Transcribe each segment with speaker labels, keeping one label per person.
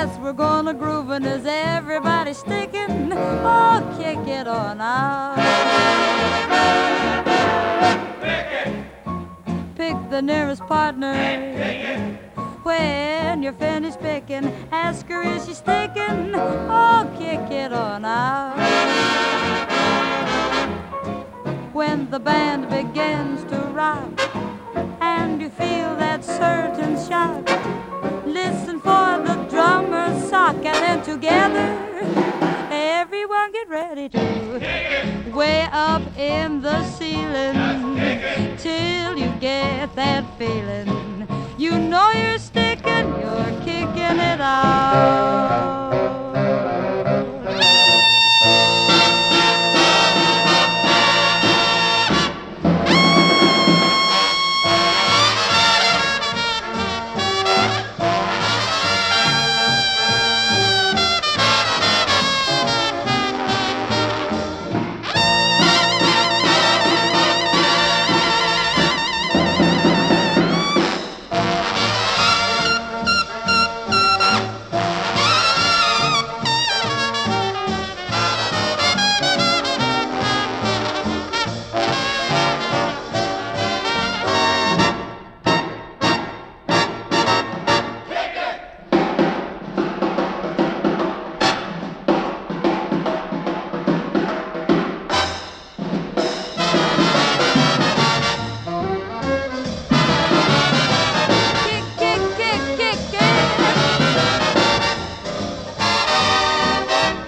Speaker 1: yes, we're gonna groovin'. Is everybody sticking? Oh, kick it on out. Pick the nearest partner. When you're finished picking, ask her is she sticking? Oh, kick it on out. When the band begins to rock and you feel that certain shock, listen for the drummer's sock, and then together everyone get ready to way up in the ceiling till you get that feeling. You know you're sticking, you're kicking it out.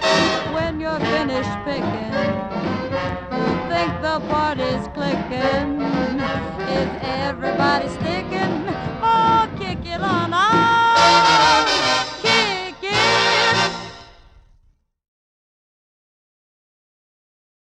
Speaker 1: When you're finished picking, you think the party's clicking.